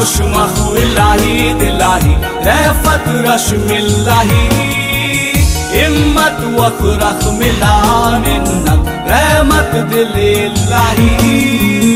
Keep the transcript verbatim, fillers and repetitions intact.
खुशमखु इलाही दिलाही रहफत रश्मिल्लाही हिम्मत वखरख मिला मिन्नत रहमत दिलिल्लाही।